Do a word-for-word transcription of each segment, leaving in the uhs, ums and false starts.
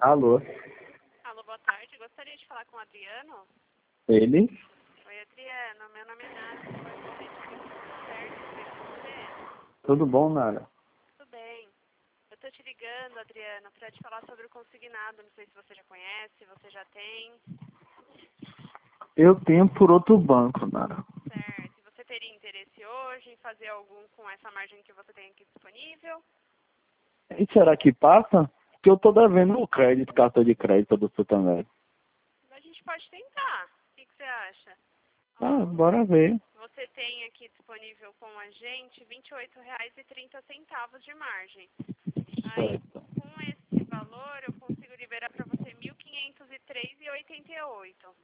Alô? Alô, boa tarde. Gostaria de falar com o Adriano? Ele? Oi, Adriano. Meu nome é Nara. Sou assistente de customer service. Tudo bem com você? Tudo bom, Nara? Tudo bem. Eu tô te ligando, Adriano, para te falar sobre o consignado. Não sei se você já conhece, se você já tem. Eu tenho por outro banco, Nara. Certo. E você teria interesse hoje em fazer algum com essa margem que você tem aqui disponível? E será que passa? Porque eu tô devendo o crédito, cartão de crédito do Santander. A gente pode tentar. O que, que você acha? Ah, Ó, bora ver. você tem aqui disponível com a gente vinte e oito reais e trinta centavos de margem. Aí, Certo. com esse valor, eu consigo liberar para você mil quinhentos e três reais e oitenta e oito.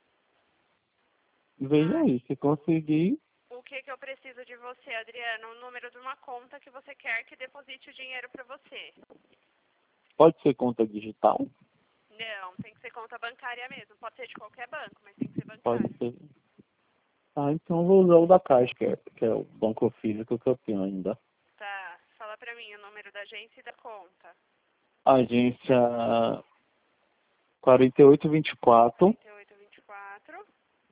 Veja Ah, aí, se conseguir, o que, que eu preciso de você, Adriano? O número de uma conta que você quer que deposite o dinheiro para você. pode ser conta digital? Não, tem que ser conta bancária mesmo. Pode ser de qualquer banco, mas tem que ser Pode bancária. ser. Ah, então eu vou usar o da Caixa, que é, que é o banco físico que eu tenho ainda. Tá, fala pra mim o número da agência e da conta. Agência quarenta e oito vinte e quatro. quarenta e oito vinte e quatro.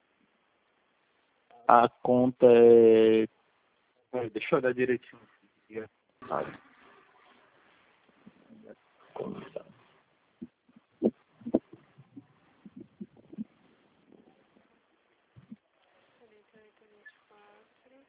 A conta é... Peraí, deixa eu olhar direitinho. Ah, conta. quarenta e oito vinte e quatro.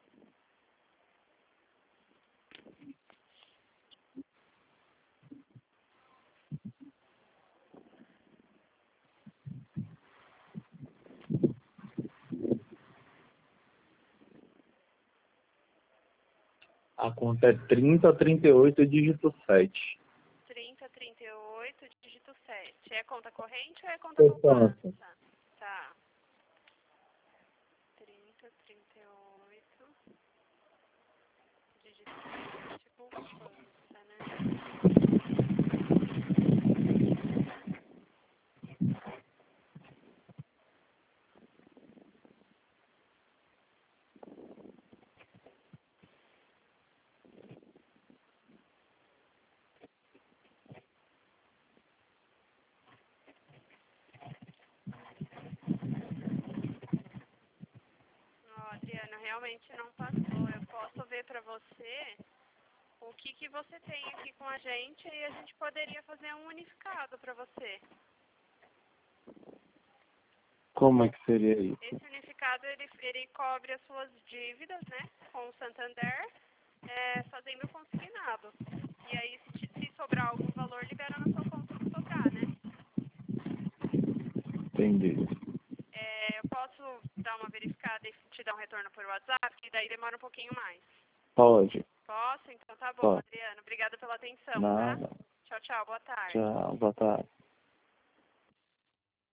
A conta é trinta trinta e oito, dígito sete. trinta trinta e oito, dígito sete. É conta corrente ou é conta Poupança. poupança? Tá. trinta trinta e oito, dígito sete, poupança, né? Ó, Adriana, realmente não passou. Eu posso ver pra você o que que você tem aqui com a gente e a gente poderia fazer um unificado pra você. Como é que seria isso? Esse unificado, ele, ele cobre as suas dívidas, né, com o Santander, é, fazendo consignado. E aí, se, te- se sobrar algum valor, libera na sua conta o que sobrar, né? Entendi. É, eu posso dar uma verificada e te dar um retorno por WhatsApp, que daí demora um pouquinho mais. Pode. Posso? Então tá bom, Pode. Adriano. Obrigada pela atenção, tá? Nada. Tchau, tchau. Boa tarde. Tchau, boa tarde.